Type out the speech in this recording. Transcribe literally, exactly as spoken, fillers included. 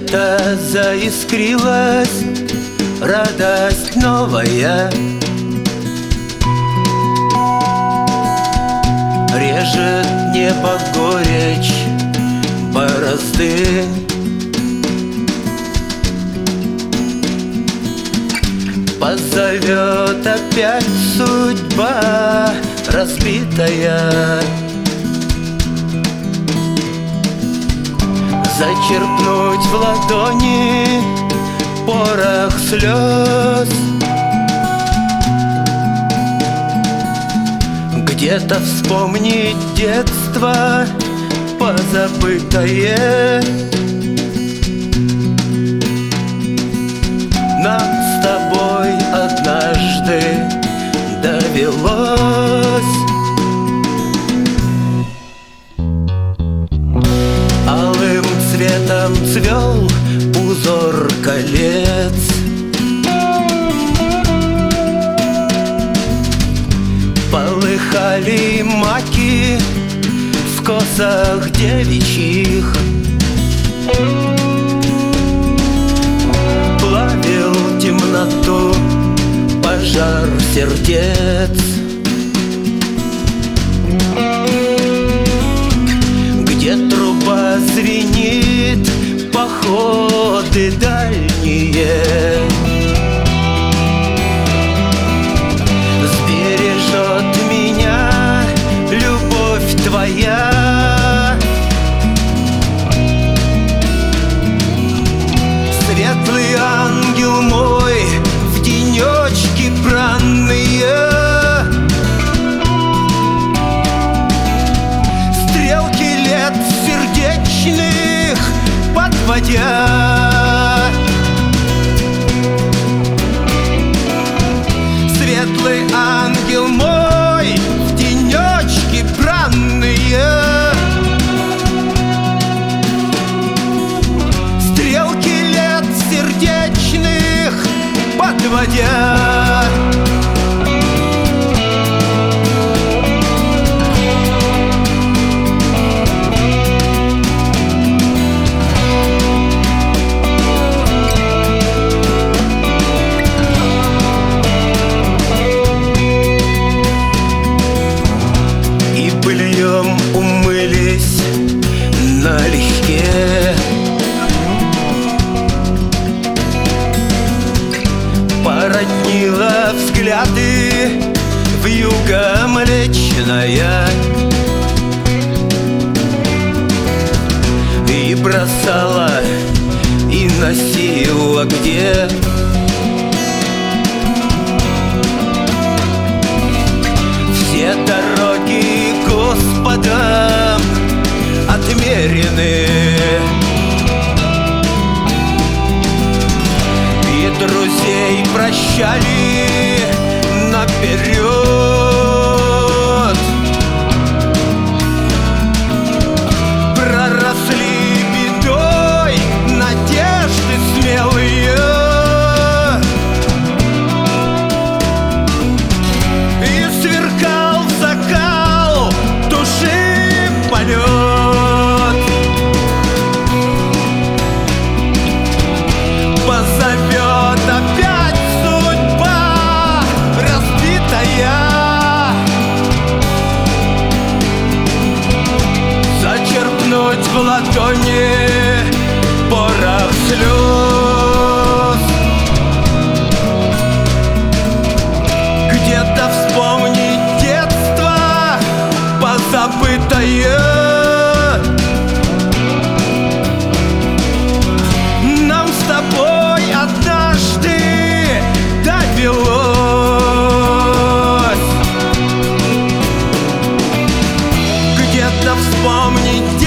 Где-то заискрилась радость новая, режет небо горечь борозды. Позовет опять судьба разбитая, зачерпнуть в ладони порох слез. Где-то вспомнить детство позабытое. Нам с тобой однажды довелось алым цветом цвел узор колец. Полыхали маки в косах девичьих, плавил темноту пожар сердец. Где труба звенит, походы дальние, сбережет меня любовь твоя. Светлый ангел мой в денечки бранные, стрелки лет сердечных подводя. Светлый ангел мой в денечки бранные, стрелки лет сердечных подводя. И быльем умылись налегке, породнила взгляды вьюга млечная и бросала, и носила где. Все дороги Господом отмерены, и друзей прощали наперед. Проросли бедой надежды смелые, и сверкал закал души полет. Позовет опять судьба разбитая, зачерпнуть в ладони порох слез. Где-то вспомнить детство позабытое. Нам с тобой однажды довелось где-то вспомнить